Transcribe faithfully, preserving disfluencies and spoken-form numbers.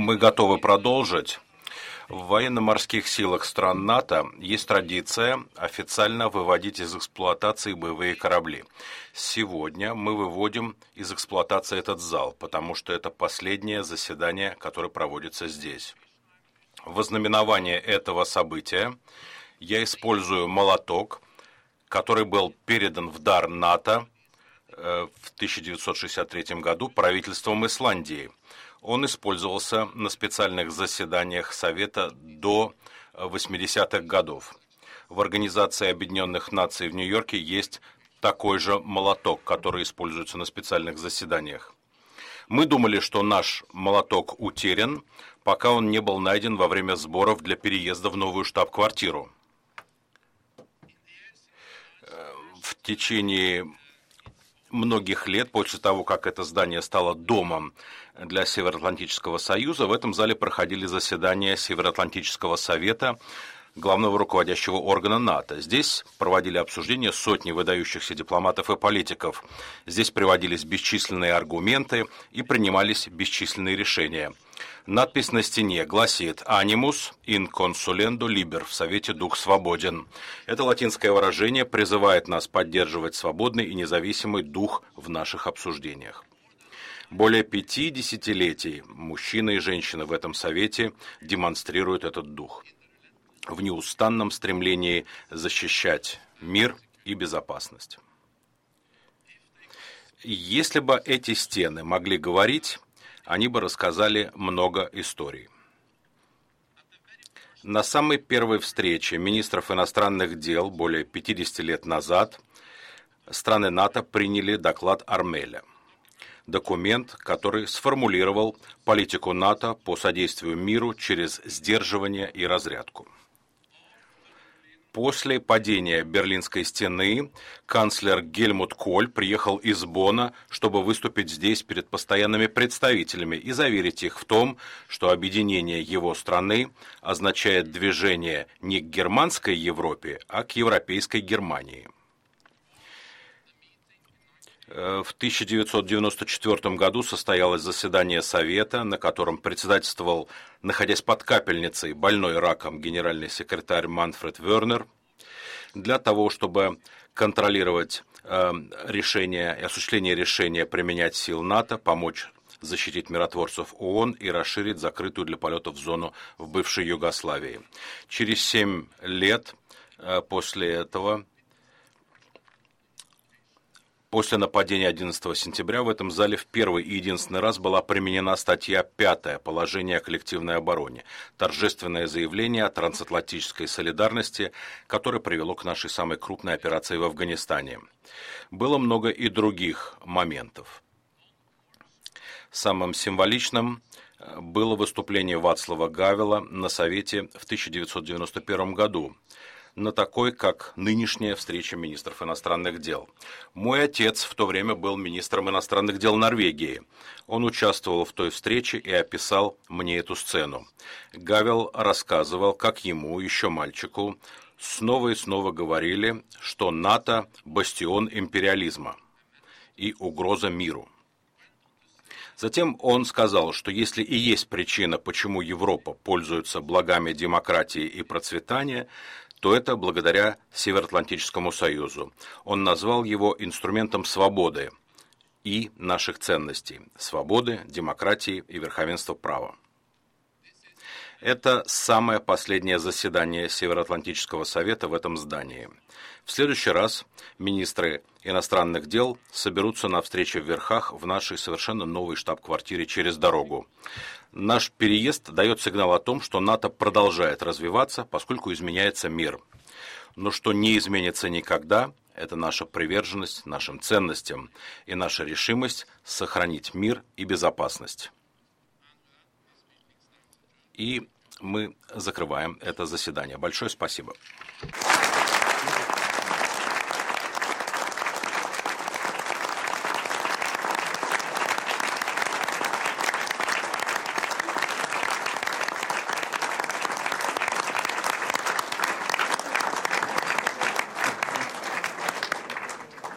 Мы готовы продолжить. В военно-морских силах стран НАТО есть традиция официально выводить из эксплуатации боевые корабли. Сегодня мы выводим из эксплуатации этот зал, потому что это последнее заседание, которое проводится здесь. В ознаменование этого события я использую молоток, который был передан в дар НАТО в тысяча девятьсот шестьдесят третьем году правительством Исландии. Он использовался на специальных заседаниях Совета до восьмидесятых годов. В Организации Объединенных Наций в Нью-Йорке есть такой же молоток, который используется на специальных заседаниях. Мы думали, что наш молоток утерян, пока он не был найден во время сборов для переезда в новую штаб-квартиру. В течение многих лет после того, как это здание стало домом для Североатлантического союза, в этом зале проходили заседания Североатлантического совета, главного руководящего органа НАТО. Здесь проводили обсуждения сотни выдающихся дипломатов и политиков. Здесь приводились бесчисленные аргументы и принимались бесчисленные решения. Надпись на стене гласит «Animus in consulendo liber» – в Совете Дух свободен. Это латинское выражение призывает нас поддерживать свободный и независимый дух в наших обсуждениях. Более пяти десятилетий мужчины и женщины в этом Совете демонстрируют этот дух в неустанном стремлении защищать мир и безопасность. Если бы эти стены могли говорить, они бы рассказали много историй. На самой первой встрече министров иностранных дел более пятидесяти лет назад страны НАТО приняли доклад Армеля. Документ, который сформулировал политику НАТО по содействию миру через сдерживание и разрядку. После падения Берлинской стены канцлер Гельмут Коль приехал из Бонна, чтобы выступить здесь перед постоянными представителями и заверить их в том, что объединение его страны означает движение не к германской Европе, а к европейской Германии. В тысяча девятьсот девяносто четвёртом году состоялось заседание Совета, на котором председательствовал, находясь под капельницей, больной раком генеральный секретарь Манфред Вернер, для того, чтобы контролировать э, решение и осуществление решения применять сил НАТО, помочь защитить миротворцев ООН и расширить закрытую для полетов зону в бывшей Югославии. Через семь лет э, после этого, После нападения одиннадцатого сентября в этом зале в первый и единственный раз была применена статья пятая «Положение о коллективной обороне», торжественное заявление о трансатлантической солидарности, которое привело к нашей самой крупной операции в Афганистане. Было много и других моментов. Самым символичным было выступление Вацлава Гавела на Совете в тысяча девятьсот девяносто первом году, на такой, как нынешняя встреча министров иностранных дел. Мой отец в то время был министром иностранных дел Норвегии. Он участвовал в той встрече и описал мне эту сцену. Гавел рассказывал, как ему, еще мальчику, снова и снова говорили, что НАТО – бастион империализма и угроза миру. Затем он сказал, что если и есть причина, почему Европа пользуется благами демократии и процветания, то это благодаря Североатлантическому союзу. Он назвал его инструментом свободы и наших ценностей – свободы, демократии и верховенства права. Это самое последнее заседание Североатлантического совета в этом здании. В следующий раз министры иностранных дел соберутся на встрече в Верхах в нашей совершенно новой штаб-квартире через дорогу. Наш переезд дает сигнал о том, что НАТО продолжает развиваться, поскольку изменяется мир. Но что не изменится никогда, это наша приверженность нашим ценностям и наша решимость сохранить мир и безопасность. И мы закрываем это заседание. Большое спасибо.